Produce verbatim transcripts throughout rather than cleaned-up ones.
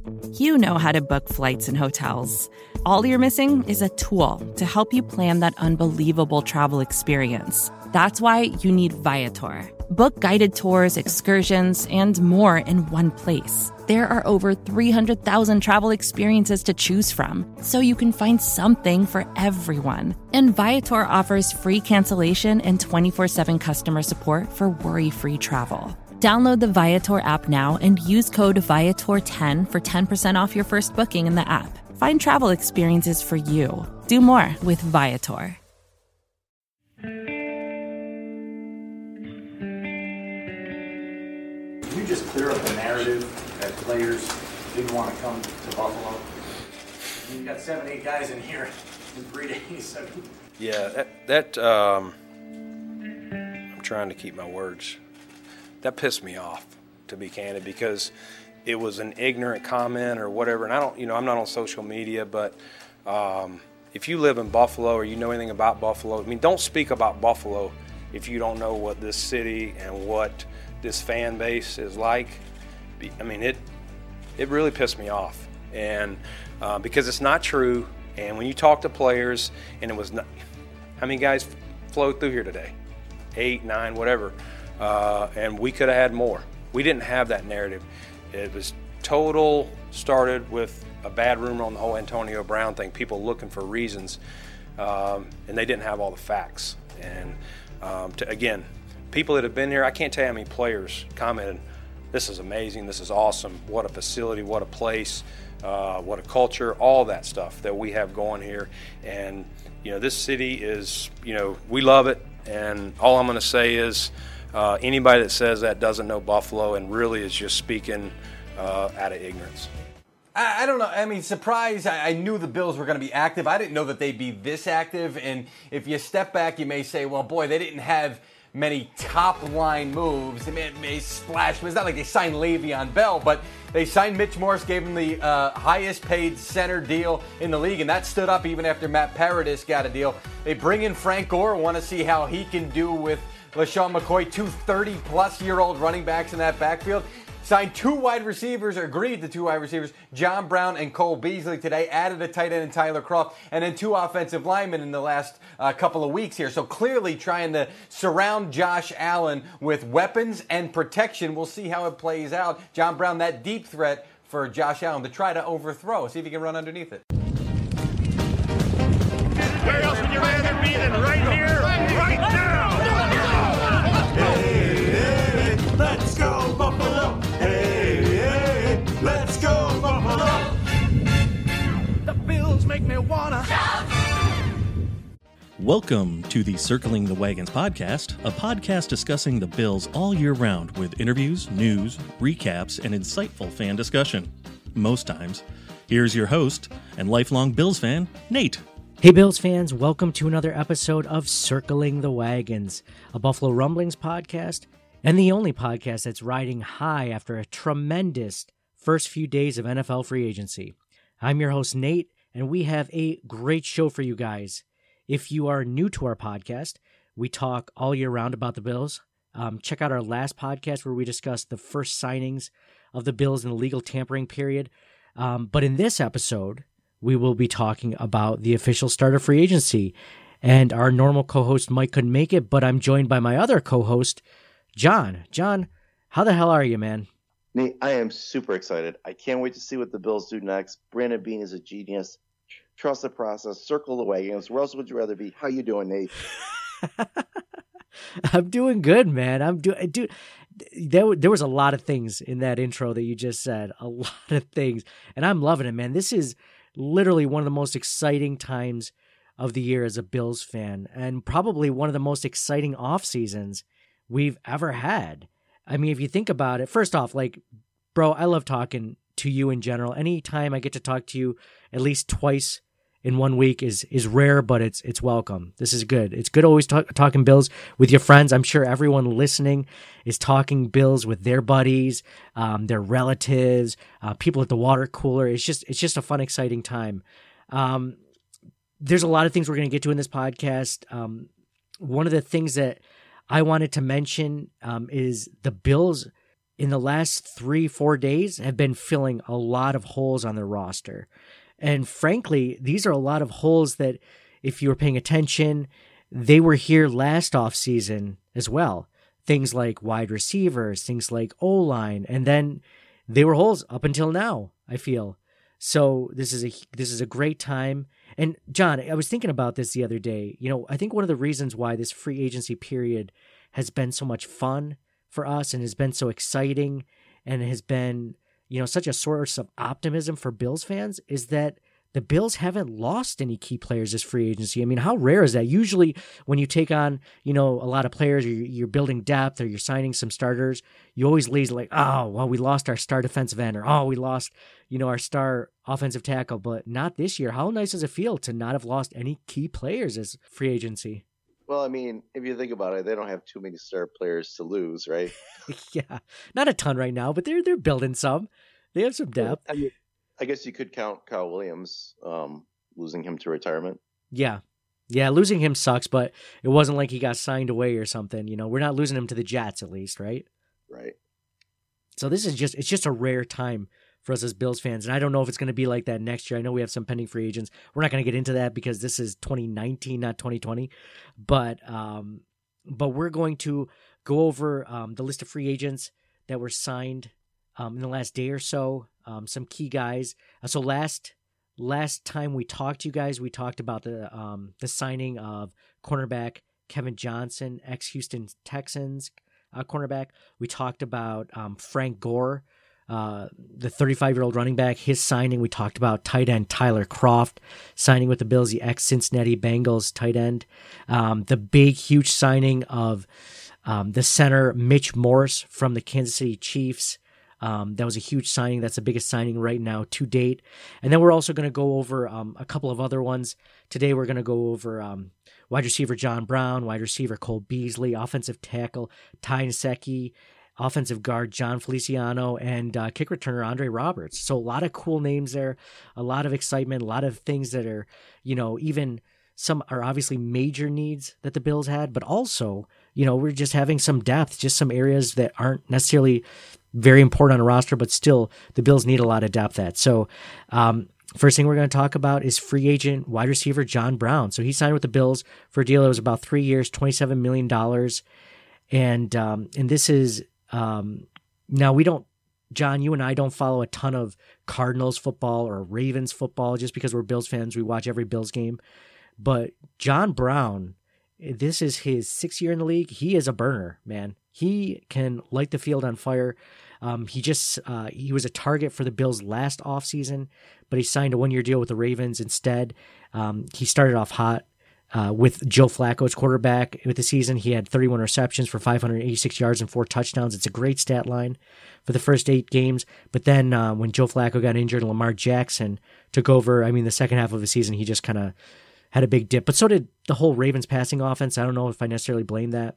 You know how to book flights and hotels. All you're missing is a tool to help you plan that unbelievable travel experience. That's why you need Viator. Book guided tours, excursions, and more in one place. There are over three hundred thousand travel experiences to choose from, so you can find something for everyone. And Viator offers free cancellation and twenty-four seven customer support for worry-free travel. Download the Viator app now and use code Viator ten for ten percent off your first booking in the app. Find travel experiences for you. Do more with Viator. Can you just clear up the narrative that players didn't want to come to Buffalo? You've got seven, eight guys in here in three days. I mean, yeah, that, that um, I'm trying to keep my words. That pissed me off, to be candid, because it was an ignorant comment or whatever. And I don't, you know, I'm not on social media, but um, if you live in Buffalo or you know anything about Buffalo, I mean, don't speak about Buffalo if you don't know what this city and what this fan base is like. I mean, it it really pissed me off, and uh, because it's not true. And when you talk to players, and it was not, how many guys flowed through here today? Eight, nine, whatever. Uh, and we could have had more. We didn't have that narrative. It was total, started with a bad rumor on the whole Antonio Brown thing, people looking for reasons, um, and they didn't have all the facts. And um, to, again, people that have been here, I can't tell you how many players commented, this is amazing, this is awesome, what a facility, what a place, uh, what a culture, all that stuff that we have going here. And, you know, this city is, you know, we love it, and all I'm going to say is, Uh, anybody that says that doesn't know Buffalo and really is just speaking uh, out of ignorance. I, I don't know. I mean, surprise, I, I knew the Bills were going to be active. I didn't know that they'd be this active. And if you step back, you may say, well, boy, they didn't have many top-line moves. They may, may splash. It's not like they signed Le'Veon Bell, but they signed Mitch Morse, gave him the uh, highest-paid center deal in the league, and that stood up even after Matt Paradis got a deal. They bring in Frank Gore, want to see how he can do with LaShawn McCoy, two thirty-plus-year-old running backs in that backfield. Signed two wide receivers, or agreed to two wide receivers, John Brown and Cole Beasley today. Added a tight end in Tyler Kroft, and then two offensive linemen in the last uh, couple of weeks here. So clearly trying to surround Josh Allen with weapons and protection. We'll see how it plays out. John Brown, that deep threat for Josh Allen to try to overthrow. See if he can run underneath it. Where else would you rather be than right here, right now? Hey, hey, let's go Buffalo! Hey, hey, let's go Buffalo! The Bills make me wanna shout. Welcome to the Circling the Wagons podcast, a podcast discussing the Bills all year round with interviews, news, recaps, and insightful fan discussion. Most times. Here's your host and lifelong Bills fan, Nate. Hey Bills fans, welcome to another episode of Circling the Wagons, a Buffalo Rumblings podcast, and the only podcast that's riding high after a tremendous first few days of N F L free agency. I'm your host, Nate, and we have a great show for you guys. If you are new to our podcast, we talk all year round about the Bills. Um, check out our last podcast where we discussed the first signings of the Bills in the legal tampering period. Um, but in this episode, we will be talking about the official start of free agency. And our normal co-host, Mike, couldn't make it, but I'm joined by my other co-host, John. John, how the hell are you, man? Nate, I am super excited. I can't wait to see what the Bills do next. Brandon Beane is a genius. Trust the process. Circle the wagons. Where else would you rather be? How you doing, Nate? I'm doing good, man. I'm doing, dude. There, there was a lot of things in that intro that you just said. A lot of things, and I'm loving it, man. This is literally one of the most exciting times of the year as a Bills fan, and probably one of the most exciting off seasons we've ever had. I mean, if you think about it, first off, like, bro, I love talking to you in general. Anytime I get to talk to you at least twice in one week is is rare, but it's it's welcome. This is good. It's good always talk, talking Bills with your friends. I'm sure everyone listening is talking Bills with their buddies, um, their relatives, uh, people at the water cooler. It's just it's just a fun, exciting time. Um, there's a lot of things we're going to get to in this podcast. Um, one of the things that I wanted to mention um, is the Bills in the last three, four days have been filling a lot of holes on their roster. And frankly, these are a lot of holes that, if you were paying attention, they were here last offseason as well. Things like wide receivers, things like O-line, and then they were holes up until now, I feel. So this is a this is a great time. And John, I was thinking about this the other day. You know, I think one of the reasons why this free agency period has been so much fun for us and has been so exciting and has been, you know, such a source of optimism for Bills fans is that the Bills haven't lost any key players this free agency. I mean, how rare is that? Usually when you take on, you know, a lot of players, or you're building depth or you're signing some starters, you always leave like, oh, well, we lost our star defensive end, or, oh, we lost, you know, our star offensive tackle, but not this year. How nice does it feel to not have lost any key players as free agency? Well, I mean, if you think about it, they don't have too many star players to lose, right? Yeah, not a ton right now, but they're they're building some. They have some depth. I, mean, I guess you could count Kyle Williams, um, losing him to retirement. Yeah, yeah, losing him sucks, but it wasn't like he got signed away or something. You know, we're not losing him to the Jets, at least, right? Right. So this is just it's just a rare time for us as Bills fans, and I don't know if it's going to be like that next year. I know we have some pending free agents. We're not going to get into that because this is twenty nineteen, not twenty twenty. But um, but we're going to go over um, the list of free agents that were signed um, in the last day or so. Um, some key guys. Uh, so last last time we talked to you guys, we talked about the um, the signing of cornerback Kevin Johnson, ex-Houston Texans uh, cornerback. We talked about um, Frank Gore, Uh, the thirty-five-year-old running back, his signing. We talked about tight end Tyler Kroft signing with the Bills, the ex-Cincinnati Bengals tight end. Um, the big, huge signing of um, the center Mitch Morse from the Kansas City Chiefs. Um, that was a huge signing. That's the biggest signing right now to date. And then we're also going to go over um, a couple of other ones. Today we're going to go over um, wide receiver John Brown, wide receiver Cole Beasley, offensive tackle Ty Nsekhe, offensive guard John Feliciano, and uh, kick returner Andre Roberts. So a lot of cool names there, a lot of excitement, a lot of things that are, you know, even some are obviously major needs that the Bills had, but also, you know, we're just having some depth, just some areas that aren't necessarily very important on a roster, but still the Bills need a lot of depth at. So um, first thing we're going to talk about is free agent wide receiver John Brown. So he signed with the Bills for a deal that was about three years, twenty-seven million dollars. And, um, and this is, Um, now we don't, John, you and I don't follow a ton of Cardinals football or Ravens football just because we're Bills fans. We watch every Bills game, but John Brown, this is his sixth year in the league. He is a burner, man. He can light the field on fire. Um, he just, uh, he was a target for the Bills last offseason, but he signed a one year deal with the Ravens instead. Um, he started off hot. Uh, with Joe Flacco's quarterback with the season, he had thirty-one receptions for five hundred eighty-six yards and four touchdowns. It's a great stat line for the first eight games. But then uh, when Joe Flacco got injured and Lamar Jackson took over, I mean, the second half of the season, he just kind of had a big dip. But so did the whole Ravens passing offense. I don't know if I necessarily blame that.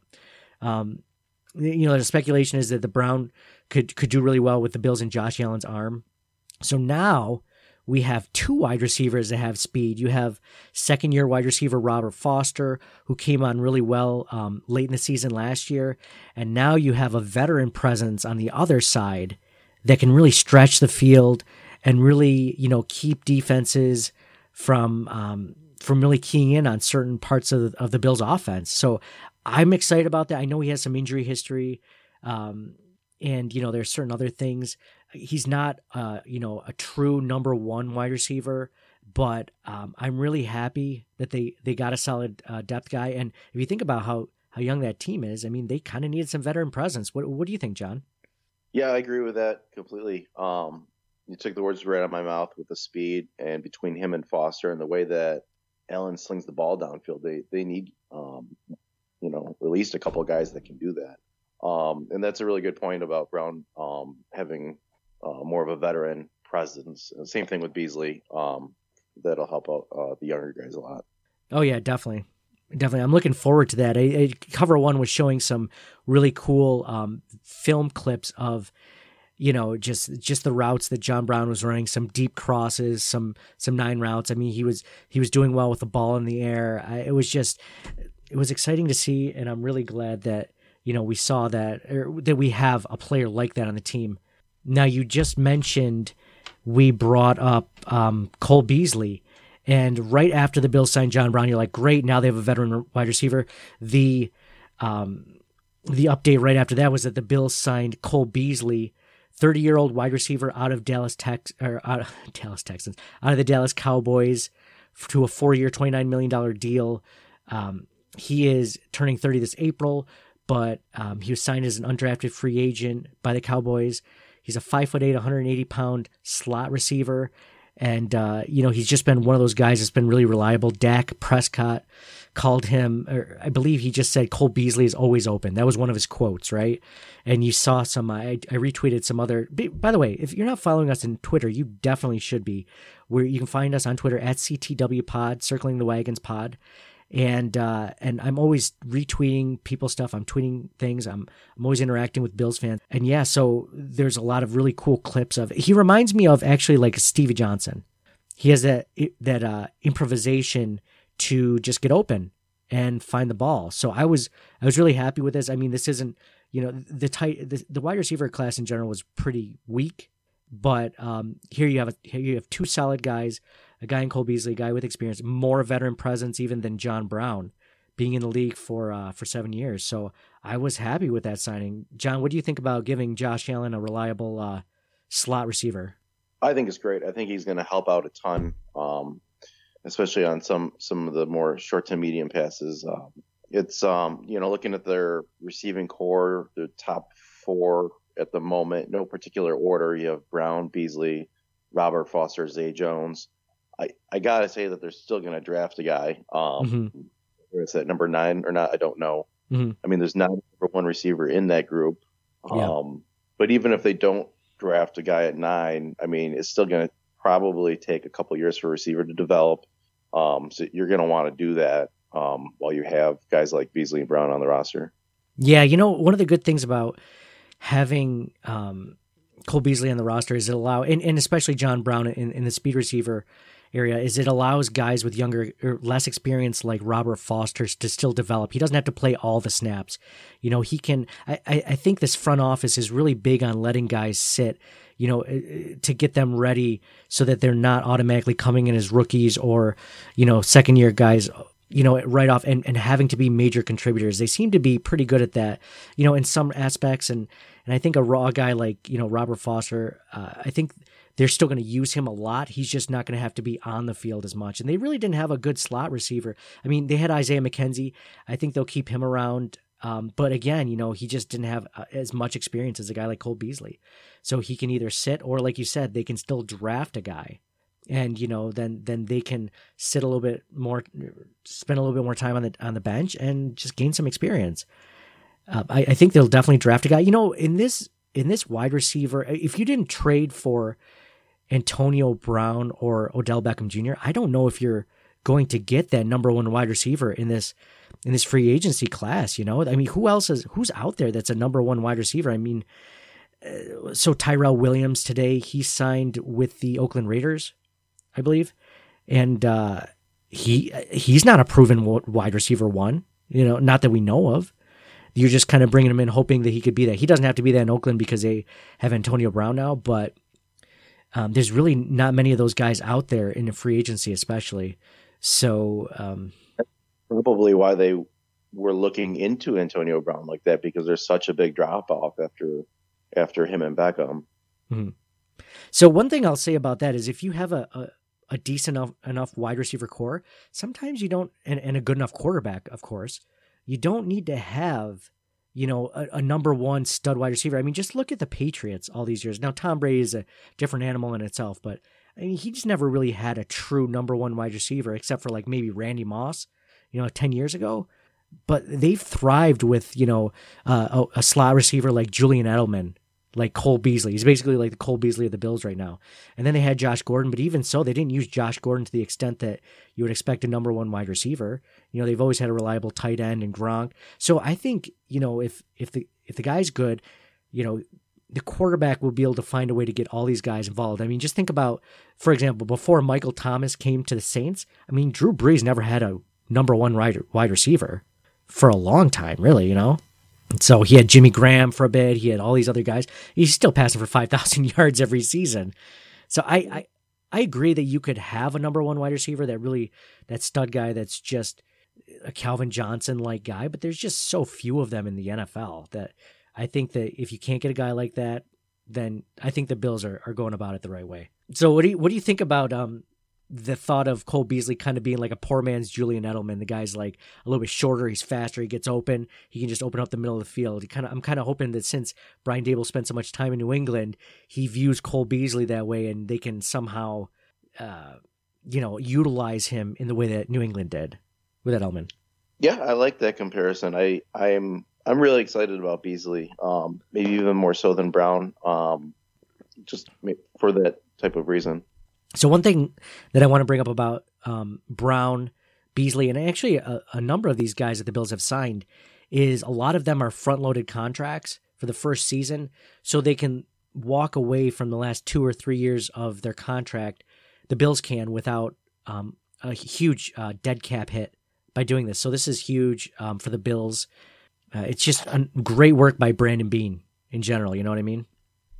Um, you know, the speculation is that the Brown could could do really well with the Bills and Josh Allen's arm. So now we have two wide receivers that have speed. You have second-year wide receiver Robert Foster, who came on really well um, late in the season last year. And now you have a veteran presence on the other side that can really stretch the field and really, you know, keep defenses from um, from really keying in on certain parts of, of the Bills' offense. So I'm excited about that. I know he has some injury history, um, and, you know, there's certain other things. He's not, uh, you know, a true number one wide receiver, but um, I'm really happy that they, they got a solid uh, depth guy. And if you think about how, how young that team is, I mean, they kind of needed some veteran presence. What What do you think, John? Yeah, I agree with that completely. Um, you took the words right out of my mouth with the speed, and between him and Foster and the way that Allen slings the ball downfield, they they need, um, you know, at least a couple of guys that can do that. Um, and that's a really good point about Brown um, having uh, more of a veteran presence. And same thing with Beasley. Um, that'll help out uh, the younger guys a lot. Oh, yeah, definitely. Definitely. I'm looking forward to that. I, I, cover one was showing some really cool um, film clips of, you know, just just the routes that John Brown was running, some deep crosses, some some nine routes. I mean, he was he was doing well with the ball in the air. I, it was just, it was exciting to see, and I'm really glad that, you know, we saw that, or that we have a player like that on the team. Now, you just mentioned we brought up um, Cole Beasley, and right after the Bills signed John Brown, you're like, great, now they have a veteran wide receiver. The um, the update right after that was that the Bills signed Cole Beasley, thirty-year-old wide receiver out of Dallas Tex or out of Dallas Texans, out of the Dallas Cowboys, to a four-year, twenty-nine million dollars deal. Um, he is turning thirty this April, but um, he was signed as an undrafted free agent by the Cowboys. He's a five foot eight, one hundred eighty pound slot receiver. And, uh, you know, he's just been one of those guys that's been really reliable. Dak Prescott called him, or I believe he just said Cole Beasley is always open. That was one of his quotes, right? And you saw some, I, I retweeted some other, by the way, if you're not following us on Twitter, you definitely should be. Where you can find us on Twitter at C T W Pod, Circling the Wagons Pod. And uh, and I'm always retweeting people's stuff. I'm tweeting things. I'm I'm always interacting with Bills fans. And yeah, so there's a lot of really cool clips of. He reminds me of actually like Stevie Johnson. He has that that uh, improvisation to just get open and find the ball. So I was I was really happy with this. I mean, this isn't, you know, the tight the, the wide receiver class in general was pretty weak, but um, here you have a, here you have two solid guys. A guy in Cole Beasley, a guy with experience, more veteran presence even than John Brown, being in the league for uh, for seven years. So I was happy with that signing. John, what do you think about giving Josh Allen a reliable uh, slot receiver? I think it's great. I think he's going to help out a ton, um, especially on some some of the more short to medium passes. Um, it's um, you know, looking at their receiving core, the top four at the moment, no particular order. You have Brown, Beasley, Robert Foster, Zay Jones. I, I gotta say that they're still gonna draft a guy. Um, mm-hmm. Whether it's at number nine or not, I don't know. Mm-hmm. I mean, there's not a number one receiver in that group. Yeah. Um, but even if they don't draft a guy at nine, I mean, it's still gonna probably take a couple years for a receiver to develop. Um, so you're gonna want to do that um, while you have guys like Beasley and Brown on the roster. Yeah, you know, one of the good things about having um, Cole Beasley on the roster is it allow, and, and especially John Brown in, in the speed receiver area, is it allows guys with younger or less experience like Robert Foster to still develop. He doesn't have to play all the snaps. You know, he can, I, I think this front office is really big on letting guys sit, you know, to get them ready so that they're not automatically coming in as rookies or, you know, second year guys, you know, right off and, and having to be major contributors. They seem to be pretty good at that, you know, in some aspects. And, and I think a raw guy like, you know, Robert Foster, uh, I think they're still going to use him a lot. He's just not going to have to be on the field as much. And they really didn't have a good slot receiver. I mean, they had Isaiah McKenzie. I think they'll keep him around. Um, but again, you know, he just didn't have uh, as much experience as a guy like Cole Beasley. So he can either sit or, like you said, they can still draft a guy. And, you know, then then they can sit a little bit more, spend a little bit more time on the on the bench and just gain some experience. Uh, I, I think they'll definitely draft a guy. You know, in this in this wide receiver, if you didn't trade for Antonio Brown or Odell Beckham Junior, I don't know if you're going to get that number one wide receiver in this in this free agency class. You know, I mean, who else is who's out there that's a number one wide receiver? I mean, uh, so Tyrell Williams today, he signed with the Oakland Raiders, I believe, and uh, he he's not a proven wide receiver one. You know, not that we know of. You're just kind of bringing him in, hoping that he could be that. He doesn't have to be that in Oakland because they have Antonio Brown now, but um, there's really not many of those guys out there in the free agency, especially. So um, that's probably why they were looking into Antonio Brown like that, because there's such a big drop off after after him and Beckham. Mm-hmm. So one thing I'll say about that is if you have a, a, a decent enough, enough wide receiver core, sometimes you don't, and, and a good enough quarterback, of course, you don't need to have, you know, a, a number one stud wide receiver. I mean, just look at the Patriots all these years. Now, Tom Brady is a different animal in itself, but I mean, he just never really had a true number one wide receiver, except for like maybe Randy Moss, you know, ten years ago. But they've thrived with, you know, uh, a, a slot receiver like Julian Edelman, like Cole Beasley. He's basically like the Cole Beasley of the Bills right now. And then they had Josh Gordon, but even so, they didn't use Josh Gordon to the extent that you would expect a number one wide receiver. You know, they've always had a reliable tight end and Gronk. So I think, you know, if if the if the guy's good, you know, the quarterback will be able to find a way to get all these guys involved. I mean, just think about, for example, before Michael Thomas came to the Saints, I mean, Drew Brees never had a number one wide, wide receiver for a long time, really, you know? So he had Jimmy Graham for a bit. He had all these other guys. He's still passing for five thousand yards every season. So I, I I agree that you could have a number one wide receiver, that really, that stud guy that's just a Calvin Johnson-like guy, but there's just so few of them in the N F L that I think that if you can't get a guy like that, then I think the Bills are, are going about it the right way. So what do you, what do you think about um the thought of Cole Beasley kind of being like a poor man's Julian Edelman? The guy's like a little bit shorter, he's faster, he gets open, he can just open up the middle of the field. He kind of, I'm kind of hoping that since Brian Daboll spent so much time in New England, he views Cole Beasley that way, and they can somehow, uh, you know, utilize him in the way that New England did with Edelman. Yeah, I like that comparison. I I'm I'm really excited about Beasley. Um, maybe even more so than Brown. Um, just for that type of reason. So one thing that I want to bring up about um, Brown, Beasley, and actually a, a number of these guys that the Bills have signed is a lot of them are front-loaded contracts for the first season, so they can walk away from the last two or three years of their contract, the Bills can, without um, a huge uh, dead cap hit by doing this. So this is huge um, for the Bills. Uh, it's just a great work by Brandon Beane in general, you know what I mean?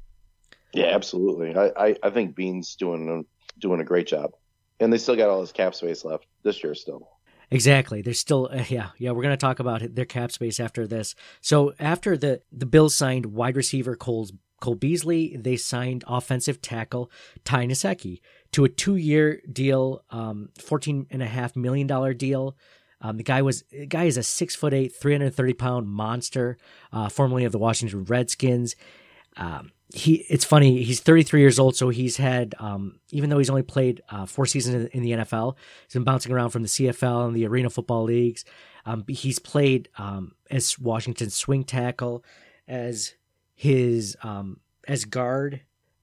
Yeah, absolutely. I, I, I think Beane's doing a, doing a great job. And they still got all his cap space left this year still. Exactly. There's still, uh, yeah, yeah. We're going to talk about their cap space after this. So after the, the Bills signed wide receiver Cole, Cole Beasley, they signed offensive tackle Ty Nsekhe to a two-year deal, um, fourteen and a half million dollar deal. Um, the guy was, the guy is a six foot eight, three hundred thirty pound monster, uh, formerly of the Washington Redskins. Um, he, it's funny. He's thirty-three years old. So he's had, um, even though he's only played, uh, four seasons in, in the N F L, he's been bouncing around from the C F L and the Arena Football Leagues. Um, he's played, um, as Washington's swing tackle, as his, um, as guard,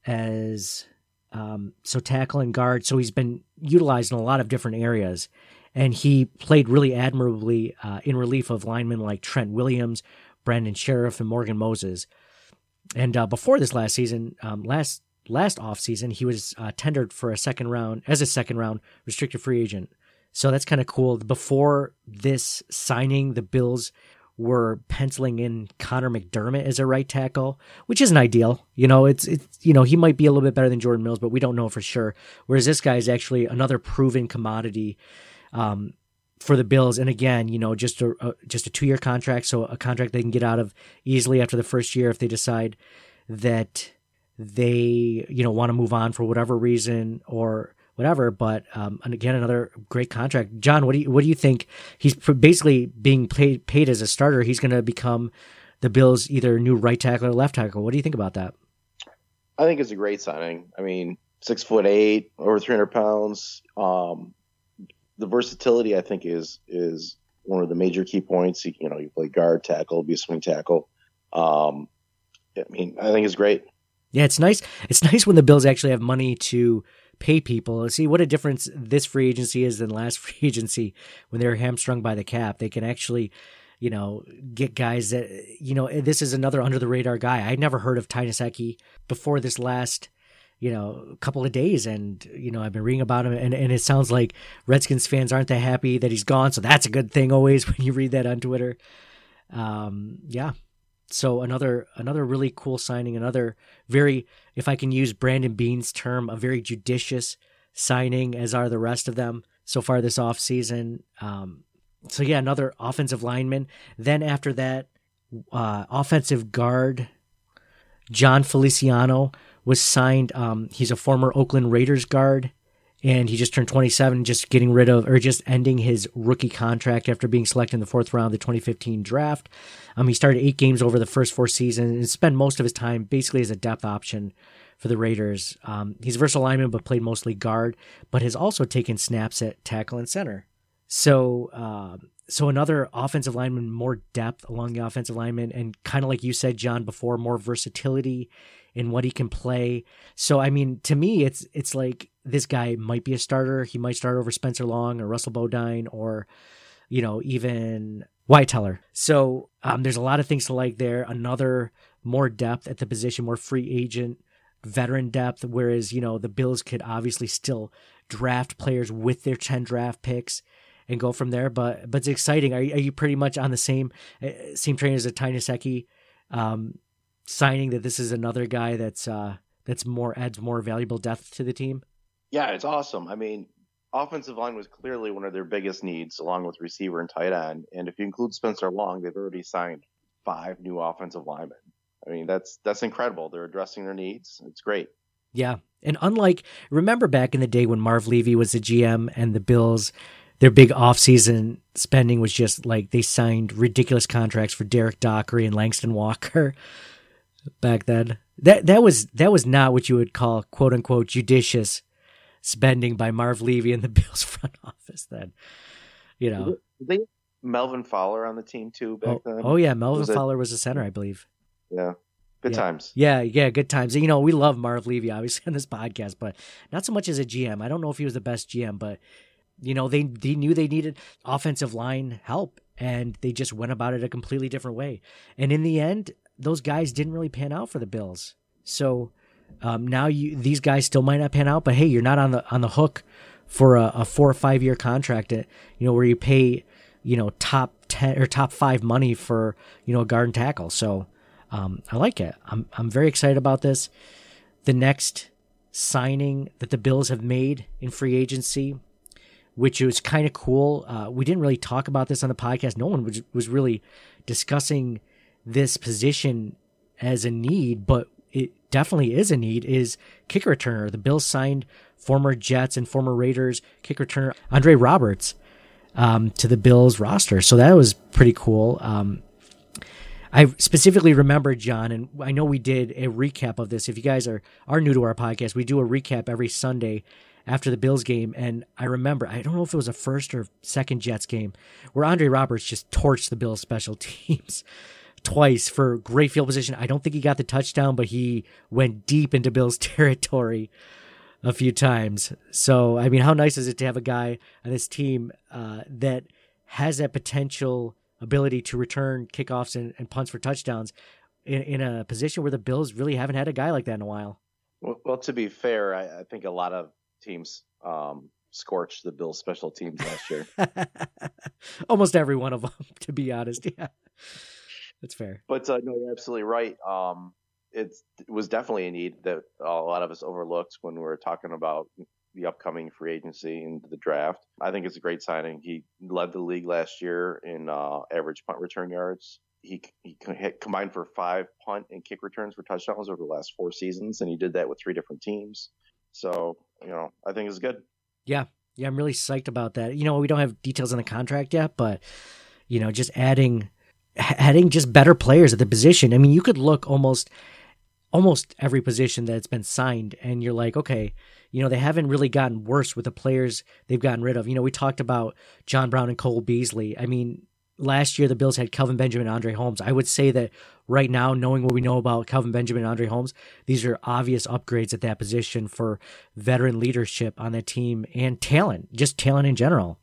as, um, so tackle and guard. So he's been utilized in a lot of different areas, and he played really admirably, uh, in relief of linemen like Trent Williams, Brandon Sheriff, and Morgan Moses. And uh, before this last season, um, last last offseason, he was uh, tendered for a second round, as a second round restricted free agent. So that's kind of cool. Before this signing, the Bills were penciling in Connor McDermott as a right tackle, which isn't ideal. You know, it's it's you know, he might be a little bit better than Jordan Mills, but we don't know for sure. Whereas this guy is actually another proven commodity um, for the Bills. And again, you know, just a, a just a two-year contract, so a contract they can get out of easily after the first year if they decide that they, you know, want to move on for whatever reason or whatever. But um, and again, another great contract. John, what do you what do you think? He's basically being paid paid as a starter. He's going to become the Bills' either new right tackle or left tackle. What do you think about that? I think it's a great signing. I mean, six foot eight, over three hundred pounds. Um, the versatility, I think, is is one of the major key points. You, you know, you play guard, tackle, be a swing tackle. Um, I mean, I think it's great. Yeah, it's nice. It's nice when the Bills actually have money to pay people. See what a difference this free agency is than last free agency when they were hamstrung by the cap. They can actually, you know, get guys that, you know, this is another under the radar guy. I'd never heard of Ty Nsekhe before this last, you know, couple of days. And, you know, I've been reading about him, and, and it sounds like Redskins fans aren't that happy that he's gone. So that's a good thing always when you read that on Twitter. Um, yeah. So another another really cool signing, another very, if I can use Brandon Beane's term, a very judicious signing, as are the rest of them so far this offseason. Um, so, yeah, another offensive lineman. Then after that, uh, offensive guard John Feliciano was signed. Um, he's a former Oakland Raiders guard, and he just turned twenty-seven, just getting rid of, or just ending his rookie contract after being selected in the fourth round of the twenty fifteen draft. Um, he started eight games over the first four seasons and spent most of his time basically as a depth option for the Raiders. Um, he's a versatile lineman, but played mostly guard, but has also taken snaps at tackle and center. So, uh, so another offensive lineman, more depth along the offensive lineman, and kind of like you said, John, before, more versatility in what he can play. So, I mean, to me, it's it's like this guy might be a starter. He might start over Spencer Long or Russell Bodine or, you know, even Wyatt Teller. So um, there's a lot of things to like there. Another more depth at the position, more free agent, veteran depth, whereas, you know, the Bills could obviously still draft players with their ten draft picks and go from there. But but it's exciting. Are, are you pretty much on the same uh, same train as a Ty Nsekhe um, signing, that this is another guy that's uh, that's more adds more valuable depth to the team? Yeah, it's awesome. I mean, offensive line was clearly one of their biggest needs, along with receiver and tight end. And if you include Spencer Long, they've already signed five new offensive linemen. I mean, that's that's incredible. They're addressing their needs. It's great. Yeah. And unlike, remember back in the day when Marv Levy was the G M and the Bills, their big offseason spending was just like they signed ridiculous contracts for Derek Dockery and Langston Walker back then. That that was that was not what you would call, quote unquote, judicious spending by Marv Levy and the Bills front office then. You know. Did they have Melvin Fowler on the team too back oh, then? Oh yeah, Melvin was Fowler it? was a center, I believe. Yeah. Good yeah. times. Yeah, yeah, good times. You know, we love Marv Levy, obviously, on this podcast, but not so much as a G M. I don't know if he was the best G M, but, you know, they, they knew they needed offensive line help, and they just went about it a completely different way. And in the end, those guys didn't really pan out for the Bills. So um, now you these guys still might not pan out, but hey, you're not on the on the hook for a, a four or five year contract, you know, where you pay, you know, top ten or top five money for, you know, a guard and tackle. So Um, I like it. I'm I'm very excited about this. The next signing that the Bills have made in free agency, which was kind of cool. Uh, we didn't really talk about this on the podcast. No one was, was really discussing this position as a need, but it definitely is a need, is kick returner. The Bills signed former Jets and former Raiders kick returner Andre Roberts um, to the Bills roster. So that was pretty cool. Um, I specifically remember, John, and I know we did a recap of this. If you guys are, are new to our podcast, we do a recap every Sunday after the Bills game. And I remember, I don't know if it was a first or second Jets game, where Andre Roberts just torched the Bills special teams twice for great field position. I don't think he got the touchdown, but he went deep into Bills territory a few times. So, I mean, how nice is it to have a guy on this team uh, that has that potential ability to return kickoffs and, and punts for touchdowns in, in a position where the Bills really haven't had a guy like that in a while. Well, well to be fair, I, I think a lot of teams um, scorched the Bills special teams last year. Almost every one of them, to be honest. Yeah, that's fair. But uh, no, you're absolutely right. Um, it's, it was definitely a need that a lot of us overlooked when we were talking about the upcoming free agency and the draft. I think it's a great signing. He led the league last year in uh, average punt return yards. He, he combined for five punt and kick returns for touchdowns over the last four seasons, and he did that with three different teams. So, you know, I think it's good. Yeah. Yeah, I'm really psyched about that. You know, we don't have details on the contract yet, but, you know, just adding adding just better players at the position. I mean, you could look almost almost every position that's been signed, and you're like, okay, you know, they haven't really gotten worse with the players they've gotten rid of. You know, we talked about John Brown and Cole Beasley. I mean, last year the Bills had Kelvin Benjamin and Andre Holmes. I would say that right now, knowing what we know about Kelvin Benjamin and Andre Holmes, these are obvious upgrades at that position for veteran leadership on that team and talent, just talent in general.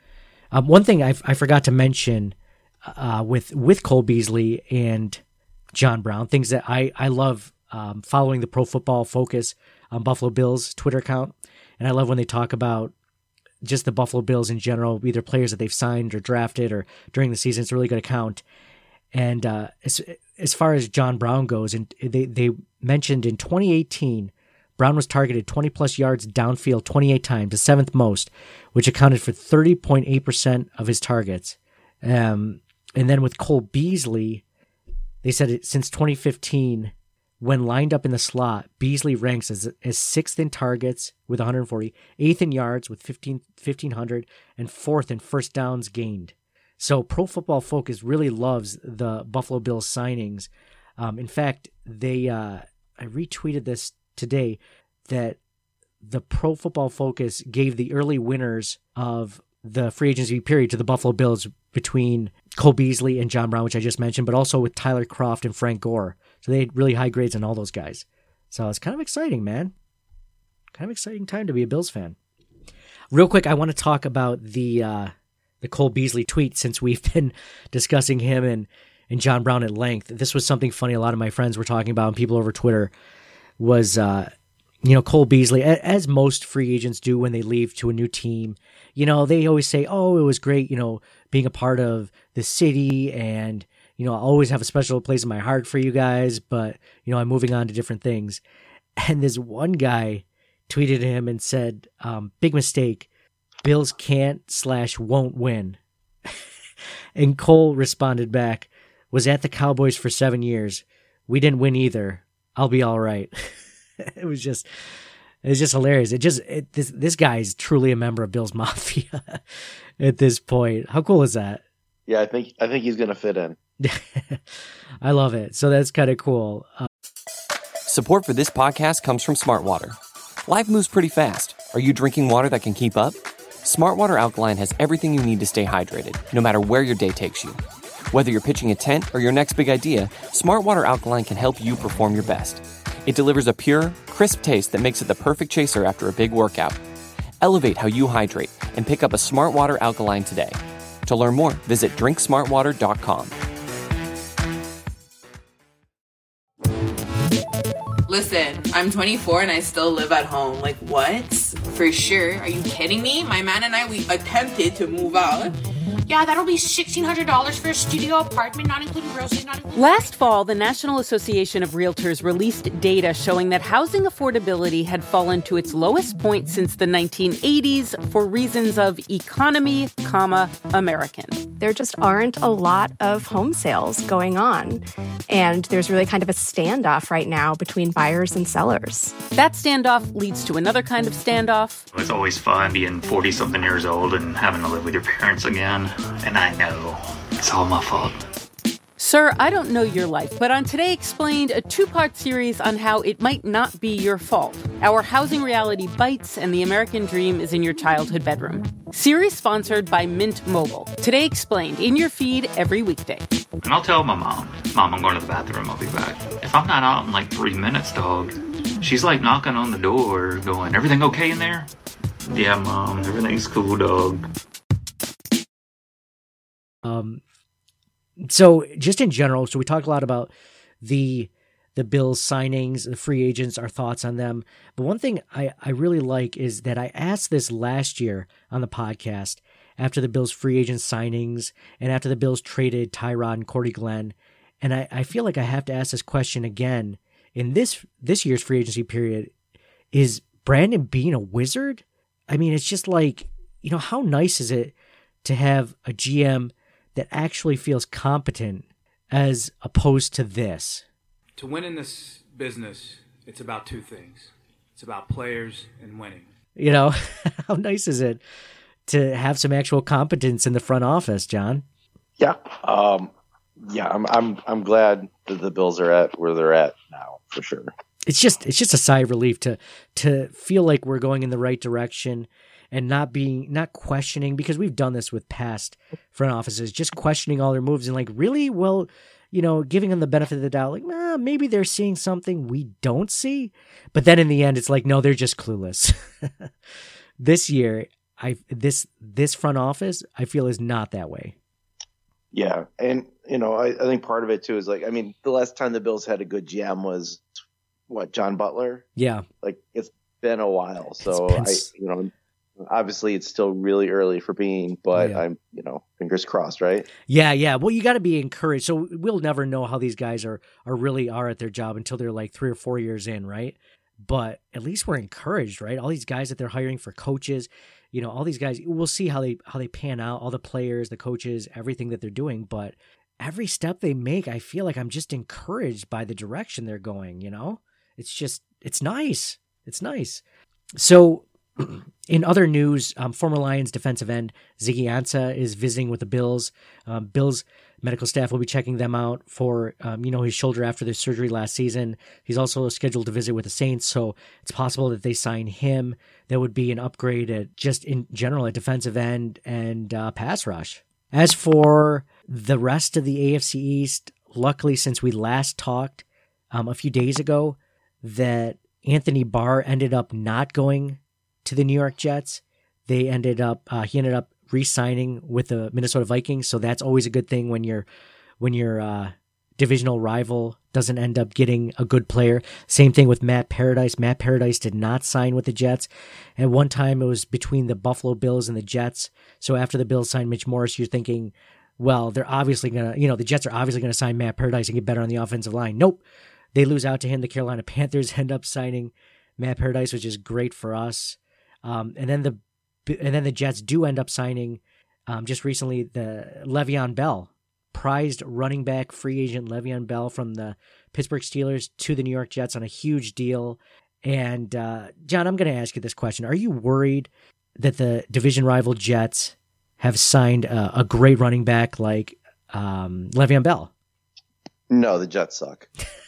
Um, one thing I, I forgot to mention uh, with with Cole Beasley and John Brown, things that I, I love um, following the Pro Football Focus on Buffalo Bills Twitter account. And I love when they talk about just the Buffalo Bills in general, either players that they've signed or drafted or during the season. It's a really good account. And uh, as, as far as John Brown goes, and they, they mentioned in twenty eighteen, Brown was targeted twenty plus yards downfield twenty-eight times, the seventh most, which accounted for thirty point eight percent of his targets. Um, and then with Cole Beasley, they said it, since twenty fifteen, when lined up in the slot, Beasley ranks as, as sixth in targets with one hundred forty, eighth in yards with fifteen, fifteen hundred, and fourth in first downs gained. So Pro Football Focus really loves the Buffalo Bills signings. Um, in fact, they uh, I retweeted this today that the Pro Football Focus gave the early winners of the free agency period to the Buffalo Bills between Cole Beasley and John Brown, which I just mentioned, but also with Tyler Kroft and Frank Gore. So they had really high grades on all those guys. So it's kind of exciting, man. Kind of exciting time to be a Bills fan. Real quick, I want to talk about the uh, the Cole Beasley tweet, since we've been discussing him and, and John Brown at length. This was something funny a lot of my friends were talking about, and people over Twitter was uh, you know, Cole Beasley, as most free agents do when they leave to a new team, you know, they always say, oh, it was great, you know, being a part of the city, and, you know, I always have a special place in my heart for you guys, but, you know, I'm moving on to different things. And this one guy tweeted him and said, um, big mistake, Bills can't slash won't win. And Cole responded back, was at the Cowboys for seven years. We didn't win either. I'll be all right. It was just, it was just hilarious. It just, it, this, this guy is truly a member of Bills Mafia at this point. How cool is that? Yeah, I think, I think he's going to fit in. I love it. So that's kind of cool. Uh, Support for this podcast comes from Smartwater. Life moves pretty fast. Are you drinking water that can keep up? Smartwater Alkaline has everything you need to stay hydrated, no matter where your day takes you. Whether you're pitching a tent or your next big idea, Smartwater Alkaline can help you perform your best. It delivers a pure, crisp taste that makes it the perfect chaser after a big workout. Elevate how you hydrate and pick up a Smartwater Alkaline today. To learn more, visit drink smartwater dot com. Listen, I'm twenty-four and I still live at home. Like, what? For sure. Are you kidding me? My man and I, we attempted to move out. Yeah, that'll be sixteen hundred dollars for a studio apartment, not including groceries, not including... Last fall, the National Association of Realtors released data showing that housing affordability had fallen to its lowest point since the nineteen eighties for reasons of economy, comma, American. There just aren't a lot of home sales going on. And there's really kind of a standoff right now between buyers and sellers. That standoff leads to another kind of standoff. It's always fun being forty-something years old and having to live with your parents again. And I know it's all my fault. Sir, I don't know your life, but on Today Explained, a two-part series on how it might not be your fault. Our housing reality bites, and the American dream is in your childhood bedroom. Series sponsored by Mint Mobile. Today Explained, in your feed every weekday. And I'll tell my mom, Mom, I'm going to the bathroom, I'll be back. If I'm not out in like three minutes, dog, she's like knocking on the door, going, everything okay in there? Yeah, Mom, everything's cool, dog. Um, so just in general, so we talked a lot about the the Bills signings, the free agents, our thoughts on them. But one thing I, I really like is that I asked this last year on the podcast after the Bills free agent signings and after the Bills traded Tyrod and Cordy Glenn. And I, I feel like I have to ask this question again in this this year's free agency period. Is Brandon Beane a wizard? I mean, it's just like, you know, how nice is it to have a G M that actually feels competent as opposed to this? To win in this business, it's about two things. It's about players and winning. You know, how nice is it to have some actual competence in the front office, John? Yeah. Um, yeah, I'm I'm I'm glad that the Bills are at where they're at now, for sure. It's just it's just a sigh of relief to to feel like we're going in the right direction. And not being, not questioning, because we've done this with past front offices, just questioning all their moves and like, really? Well, you know, giving them the benefit of the doubt, like, nah, maybe they're seeing something we don't see. But then in the end, it's like, no, they're just clueless. This year, I this this front office, I feel, is not that way. Yeah, and you know, I, I think part of it too is like, I mean, the last time the Bills had a good G M was what, John Butler? Yeah, like it's been a while, so been... I, you know. Obviously, it's still really early for Beane, but yeah. I'm, you know, fingers crossed, right? Yeah, yeah. Well, you got to be encouraged. So we'll never know how these guys are, are really are at their job until they're like three or four years in, right? But at least we're encouraged, right? All these guys that they're hiring for coaches, you know, all these guys. We'll see how they how they pan out. All the players, the coaches, everything that they're doing. But every step they make, I feel like I'm just encouraged by the direction they're going. You know, it's just it's nice. It's nice. So. In other news, um, former Lions defensive end Ziggy Ansah is visiting with the Bills. Um, Bills medical staff will be checking them out for, um, you know, his shoulder after the surgery last season. He's also scheduled to visit with the Saints, so it's possible that they sign him. That would be an upgrade at just in general at defensive end and uh, pass rush. As for the rest of the A F C East, luckily since we last talked um, a few days ago, that Anthony Barr ended up not going to the New York Jets. They ended up, uh, he ended up re-signing with the Minnesota Vikings. So that's always a good thing when you're, when you're, uh, divisional rival doesn't end up getting a good player. Same thing with Matt Paradise. Matt Paradise did not sign with the Jets. At one time, it was between the Buffalo Bills and the Jets. So after the Bills signed Mitch Morse, you're thinking, well, they're obviously going to, you know, the Jets are obviously going to sign Matt Paradise and get better on the offensive line. Nope. They lose out to him. The Carolina Panthers end up signing Matt Paradise, which is great for us. Um, and then the and then the Jets do end up signing um, just recently the Le'Veon Bell, prized running back free agent Le'Veon Bell from the Pittsburgh Steelers to the New York Jets on a huge deal. And uh, John, I'm going to ask you this question. Are you worried that the division rival Jets have signed a, a great running back like um, Le'Veon Bell? No, the Jets suck.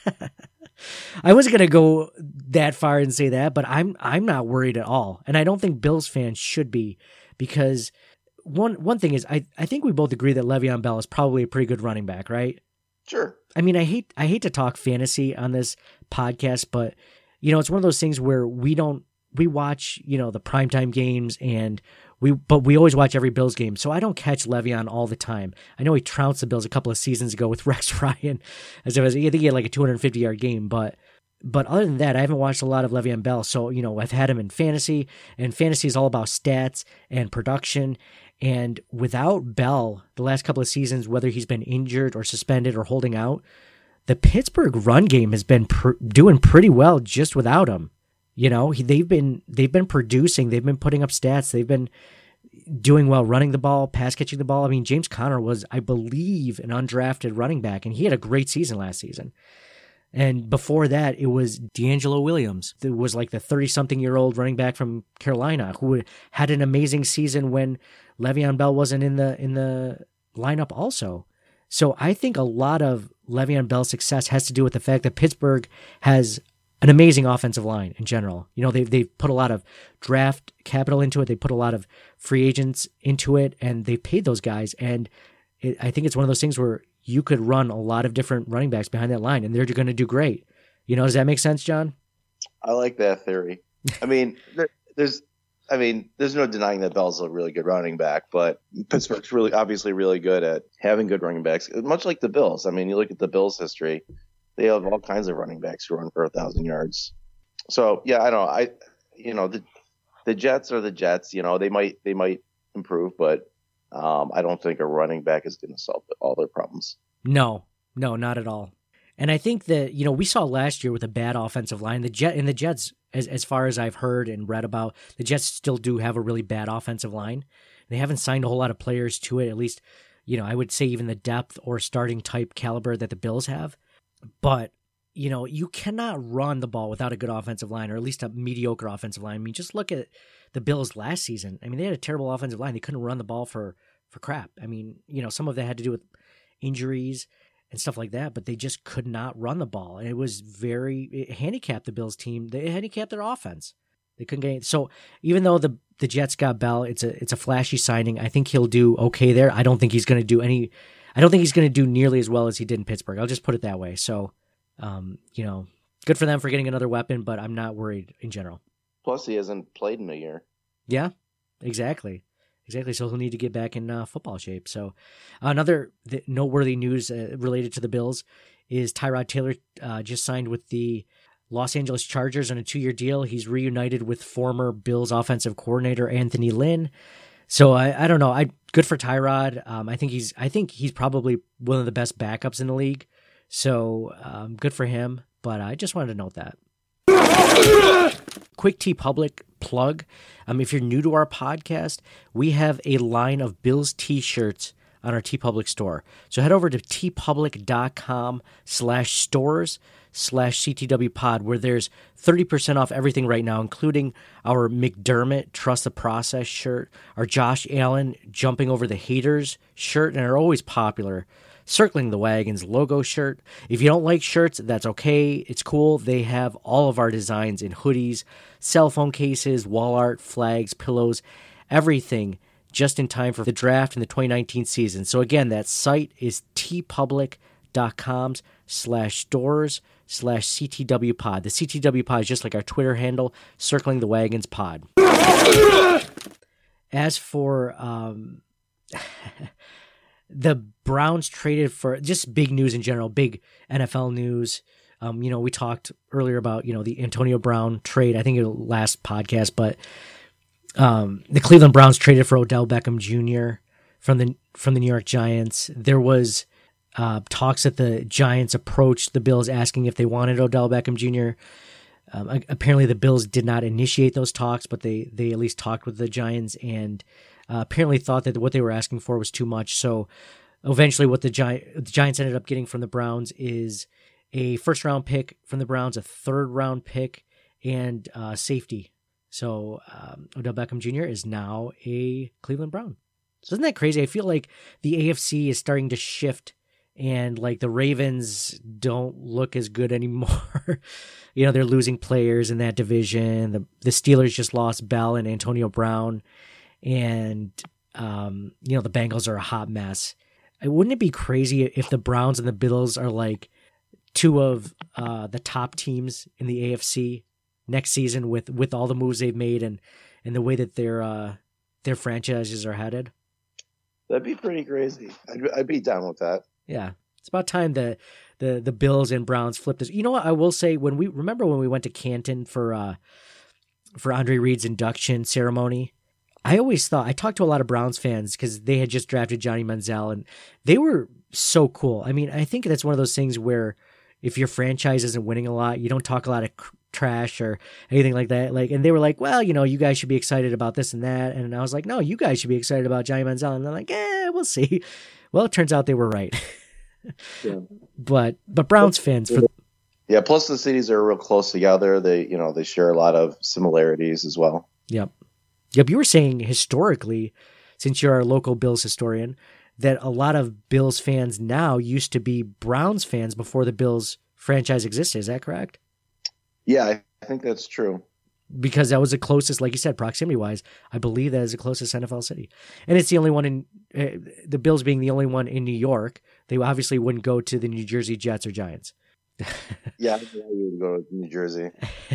I wasn't going to go that far and say that, but I'm I'm not worried at all. And I don't think Bills fans should be, because one one thing is I, I think we both agree that Le'Veon Bell is probably a pretty good running back, right? Sure. I mean, I hate I hate to talk fantasy on this podcast, but you know, it's one of those things where we don't we watch, you know, the primetime games and we but we always watch every Bills game. So I don't catch Le'Veon all the time. I know he trounced the Bills a couple of seasons ago with Rex Ryan, as it was, I think he had like a two hundred fifty yard game, but But other than that, I haven't watched a lot of Le'Veon Bell. So, you know, I've had him in fantasy, and fantasy is all about stats and production. And without Bell, the last couple of seasons, whether he's been injured or suspended or holding out, the Pittsburgh run game has been pr- doing pretty well just without him. You know, he, they've been they've been producing, they've been putting up stats, they've been doing well running the ball, pass catching the ball. I mean, James Conner was, I believe, an undrafted running back, and he had a great season last season. And before that, it was D'Angelo Williams. It was like the thirty-something-year-old running back from Carolina who had an amazing season when Le'Veon Bell wasn't in the in the lineup also. So I think a lot of Le'Veon Bell's success has to do with the fact that Pittsburgh has an amazing offensive line in general. You know, they've, they've put a lot of draft capital into it. They put a lot of free agents into it, and they paid those guys. And it, I think it's one of those things where you could run a lot of different running backs behind that line, and they're going to do great. You know, does that make sense, John? I like that theory. I mean, there, there's, I mean, there's no denying that Bell's a really good running back, but Pittsburgh's really, obviously, really good at having good running backs, much like the Bills. I mean, you look at the Bills' history; they have all kinds of running backs who run for a thousand yards. So, yeah, I don't know. I, you know, the the Jets are the Jets. You know, they might they might improve, but Um, I don't think a running back is going to solve all their problems. No, no, not at all. And I think that, you know, we saw last year with a bad offensive line, the Jet and the Jets, as as far as I've heard and read about, the Jets still do have a really bad offensive line. They haven't signed a whole lot of players to it, at least, you know, I would say even the depth or starting type caliber that the Bills have. But, you know, you cannot run the ball without a good offensive line, or at least a mediocre offensive line. I mean, just look at the Bills last season. I mean, they had a terrible offensive line. They couldn't run the ball for, for crap. I mean, you know, some of that had to do with injuries and stuff like that, but they just could not run the ball. And it was very, it handicapped the Bills team. They handicapped their offense. They couldn't get it. So even though the, the Jets got Bell, it's a, it's a flashy signing. I think he'll do okay there. I don't think he's going to do any, I don't think he's going to do nearly as well as he did in Pittsburgh. I'll just put it that way. So, um, you know, good for them for getting another weapon, but I'm not worried in general. Plus, he hasn't played in a year. Yeah, exactly. Exactly. So he'll need to get back in uh, football shape. So another th- noteworthy news uh, related to the Bills is Tyrod Taylor uh, just signed with the Los Angeles Chargers on a two-year deal. He's reunited with former Bills offensive coordinator Anthony Lynn. So I, I don't know. I good for Tyrod. Um, I think he's I think he's probably one of the best backups in the league. So um, good for him. But I just wanted to note that. Quick TeePublic plug. Um, if you're new to our podcast, we have a line of Bills t-shirts on our TeePublic store. So head over to teepublic.com slash stores slash CTW pod, where there's thirty percent off everything right now, including our McDermott Trust the Process shirt, our Josh Allen Jumping Over the Haters shirt, and are always popular Circling the Wagons logo shirt. If you don't like shirts, that's okay. It's cool. They have all of our designs in hoodies, cell phone cases, wall art, flags, pillows, everything just in time for the draft and the twenty nineteen season. So again, that site is teepublic.com slash stores slash CTW pod. The C T W pod is just like our Twitter handle, Circling the Wagons pod. As for, um, the Browns traded for just big news in general, big N F L news. Um, you know, we talked earlier about, you know, the Antonio Brown trade. I think it was last podcast, but um, the Cleveland Browns traded for Odell Beckham Junior from the from the New York Giants. There was uh, talks that the Giants approached the Bills asking if they wanted Odell Beckham Junior Um, apparently, the Bills did not initiate those talks, but they they at least talked with the Giants and uh, apparently thought that what they were asking for was too much. So eventually, what the, Gi- the Giants ended up getting from the Browns is a first round pick from the Browns, a third round pick, and uh, safety. So um, Odell Beckham Junior is now a Cleveland Brown. So isn't that crazy? I feel like the A F C is starting to shift, and like the Ravens don't look as good anymore. You know, they're losing players in that division. The the Steelers just lost Bell and Antonio Brown, and um, you know, the Bengals are a hot mess. Wouldn't it be crazy if the Browns and the Bills are like two of uh, the top teams in the A F C next season with, with all the moves they've made and, and the way that their uh, their franchises are headed? That'd be pretty crazy. I'd, I'd be down with that. Yeah, it's about time that the the Bills and Browns flipped this. You know what? I will say, when we remember when we went to Canton for uh, for Andre Reed's induction ceremony, I always thought, I talked to a lot of Browns fans because they had just drafted Johnny Manziel, and they were so cool. I mean, I think that's one of those things where if your franchise isn't winning a lot, you don't talk a lot of c- trash or anything like that. Like, and they were like, well, you know, you guys should be excited about this and that. And I was like, no, you guys should be excited about Johnny Manziel. And they're like, eh, we'll see. Well, it turns out they were right. Yeah. But but Browns fans for yeah. Plus the cities are real close together. They you know they share a lot of similarities as well. Yep. Yep. You were saying historically, since you're a local Bills historian, that a lot of Bills fans now used to be Browns fans before the Bills franchise existed. Is that correct? Yeah, I think that's true. Because that was the closest, like you said, proximity-wise, I believe that is the closest N F L city. And it's the only one in, uh, the Bills being the only one in New York, they obviously wouldn't go to the New Jersey Jets or Giants. Yeah, you would go to New Jersey.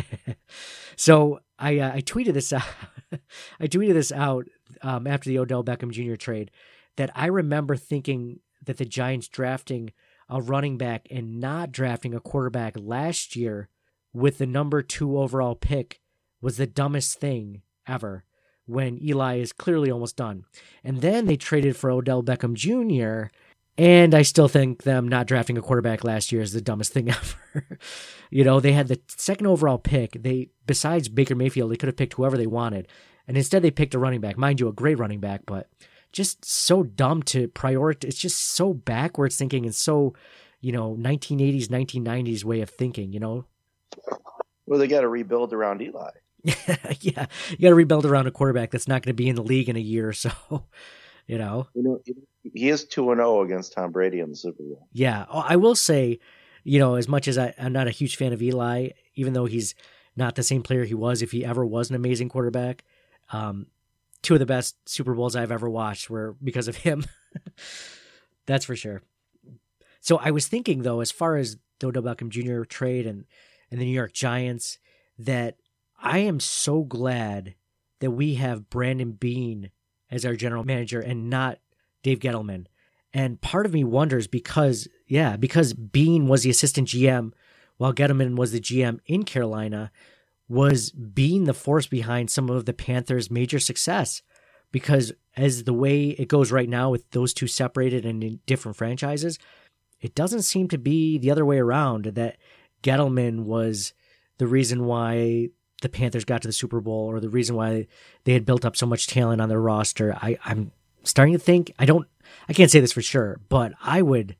So I uh, I tweeted this out. I tweeted this out um, after the Odell Beckham Junior trade, that I remember thinking that the Giants drafting a running back and not drafting a quarterback last year with the number two overall pick was the dumbest thing ever, when Eli is clearly almost done. And then they traded for Odell Beckham Junior, and I still think them not drafting a quarterback last year is the dumbest thing ever. You know, they had the second overall pick. They, besides Baker Mayfield, they could have picked whoever they wanted. And instead they picked a running back. Mind you, a great running back, but just so dumb to prioritize. It's just so backwards thinking and so, you know, nineteen eighties, nineteen nineties way of thinking, you know? Well, they got to rebuild around Eli. Yeah, you got to rebuild around a quarterback that's not going to be in the league in a year or so, you know? You know, he is two and oh against Tom Brady in the Super Bowl. Yeah, I will say, you know, as much as I, I'm not a huge fan of Eli, even though he's not the same player he was if he ever was an amazing quarterback, um, two of the best Super Bowls I've ever watched were because of him. That's for sure. So I was thinking, though, as far as the Odell Beckham Junior trade and, and the New York Giants, that I am so glad that we have Brandon Beane as our general manager and not Dave Gettleman. And part of me wonders because, yeah, because Beane was the assistant G M while Gettleman was the G M in Carolina, was Beane the force behind some of the Panthers' major success? Because as the way it goes right now with those two separated and in different franchises, it doesn't seem to be the other way around, that Gettleman was the reason why the Panthers got to the Super Bowl or the reason why they had built up so much talent on their roster. I, I'm starting to think, I don't, I can't say this for sure, but I would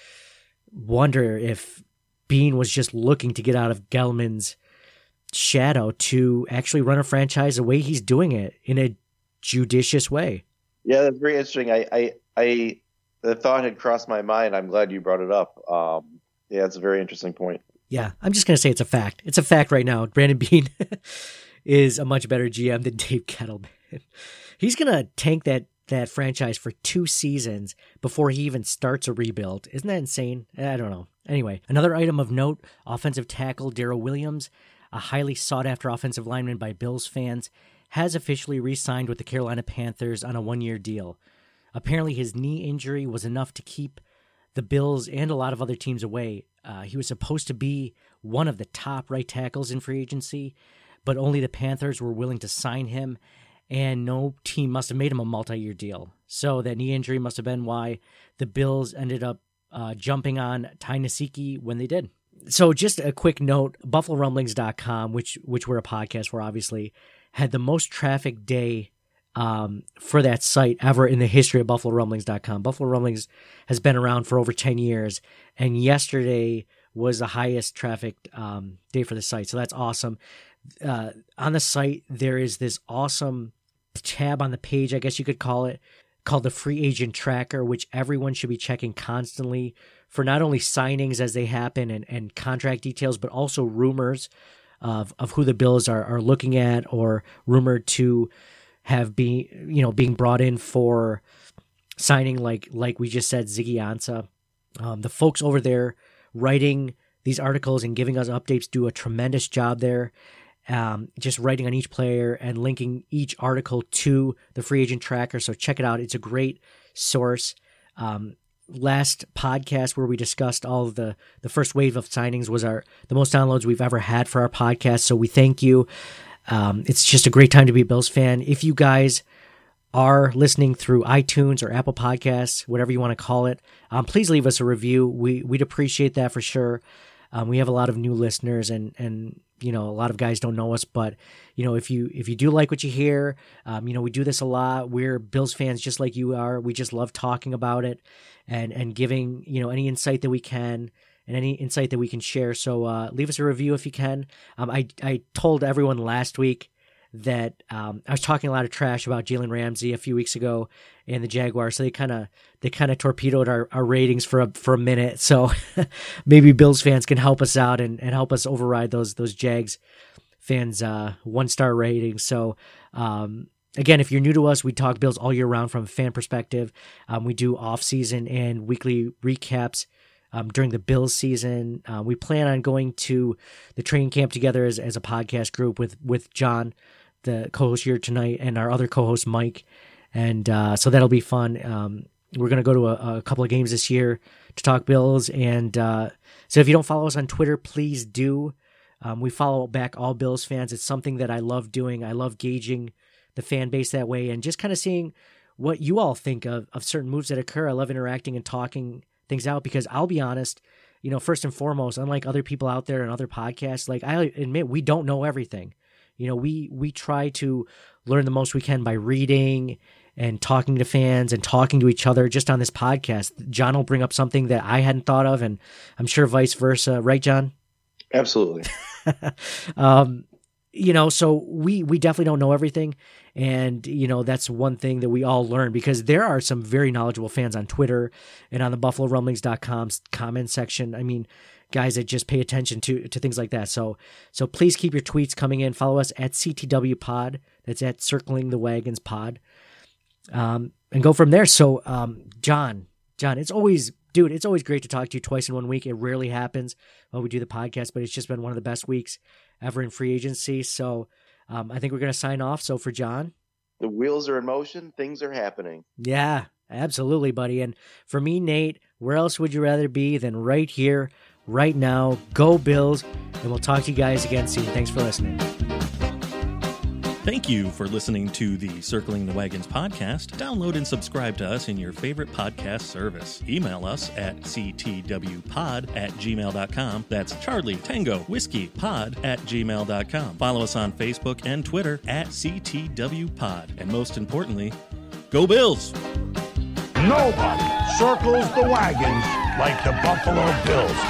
wonder if Beane was just looking to get out of Gettleman's shadow to actually run a franchise the way he's doing it in a judicious way. Yeah, that's very interesting. I, I, I the thought had crossed my mind. I'm glad you brought it up. Um, yeah, it's a very interesting point. Yeah, I'm just going to say it's a fact. It's a fact right now. Brandon Beane is a much better G M than Dave Gettleman. He's going to tank that that franchise for two seasons before he even starts a rebuild. Isn't that insane? I don't know. Anyway, another item of note, offensive tackle Darrell Williams, a highly sought-after offensive lineman by Bills fans, has officially re-signed with the Carolina Panthers on a one-year deal. apparently his knee injury was enough to keep the Bills and a lot of other teams away. Uh, he was supposed to be one of the top right tackles in free agency, but only the Panthers were willing to sign him, and no team must have made him a multi-year deal. So that knee injury must have been why the Bills ended up uh, jumping on Ty Nsekhe when they did. So just a quick note, Buffalo Rumblings dot com, which which we're a podcast for, obviously, had the most traffic day um, for that site ever in the history of Buffalo Rumblings dot com. Buffalo Rumblings has been around for over ten years, and yesterday was the highest trafficked um, day for the site. So that's awesome. Uh, on the site, there is this awesome tab on the page, I guess you could call it, called the Free Agent Tracker, which everyone should be checking constantly for not only signings as they happen and, and contract details, but also rumors of, of who the Bills are, are looking at or rumored to have been, you know, being brought in for signing, like like we just said, Ziggy Ansah. Um, the folks over there writing these articles and giving us updates do a tremendous job there. Um, just writing on each player and linking each article to the Free Agent Tracker. So check it out. It's a great source. Um, last podcast where we discussed all of the, the first wave of signings was our the most downloads we've ever had for our podcast. So we thank you. Um, it's just a great time to be a Bills fan. If you guys are listening through iTunes or Apple Podcasts, whatever you want to call it, um, please leave us a review. We, we'd appreciate that for sure. Um, we have a lot of new listeners, and, and, you know, a lot of guys don't know us, but, you know, if you, if you do like what you hear, um, you know, we do this a lot. We're Bills fans just like you are. We just love talking about it and, and giving, you know, any insight that we can and any insight that we can share. So, uh, leave us a review if you can. Um, I, I told everyone last week that, um, I was talking a lot of trash about Jalen Ramsey a few weeks ago and the Jaguars. So they kind of, they kind of torpedoed our, our ratings for a, for a minute. So maybe Bills fans can help us out and, and help us override those, those Jags fans, uh, one star ratings. So, um, again, if you're new to us, we talk Bills all year round from a fan perspective. Um, we do off season and weekly recaps Um, during the Bills season. Uh, we plan on going to the training camp together as, as a podcast group with, with John, the co-host here tonight, and our other co-host, Mike. And uh, so that'll be fun. Um, we're going to go to a, a couple of games this year to talk Bills. And uh, so if you don't follow us on Twitter, please do. Um, we follow back all Bills fans. It's something that I love doing. I love gauging the fan base that way and just kind of seeing what you all think of, of certain moves that occur. I love interacting and talking things out because I'll be honest, you know, first and foremost, unlike other people out there and other podcasts, like I admit, we don't know everything. You know, we, we try to learn the most we can by reading and talking to fans and talking to each other just on this podcast. John will bring up something that I hadn't thought of, and I'm sure vice versa. Right, John? Absolutely. um, you know, so we, we definitely don't know everything. And, you know, that's one thing that we all learn because there are some very knowledgeable fans on Twitter and on the Buffalo Rumblings dot com's comment section. I mean, guys that just pay attention to, to things like that. So, so please keep your tweets coming in. Follow us at C T W Pod. That's at Circling the Wagons Pod. Um, and go from there. So, um, John, John, it's always, dude, it's always great to talk to you twice in one week. It rarely happens while we do the podcast, but it's just been one of the best weeks ever in free agency. So, Um, I think we're going to sign off. So for John, the wheels are in motion. Things are happening. Yeah, absolutely, buddy. And for me, Nate, where else would you rather be than right here, right now? Go Bills. And we'll talk to you guys again soon. Thanks for listening. Thank you for listening to the Circling the Wagons podcast. Download and subscribe to us in your favorite podcast service. Email us at c t w pod at gmail dot com. That's Charlie Tango Whiskey Pod at gmail dot com. Follow us on Facebook and Twitter at C T W Pod. And most importantly, go Bills! Nobody circles the wagons like the Buffalo Bills.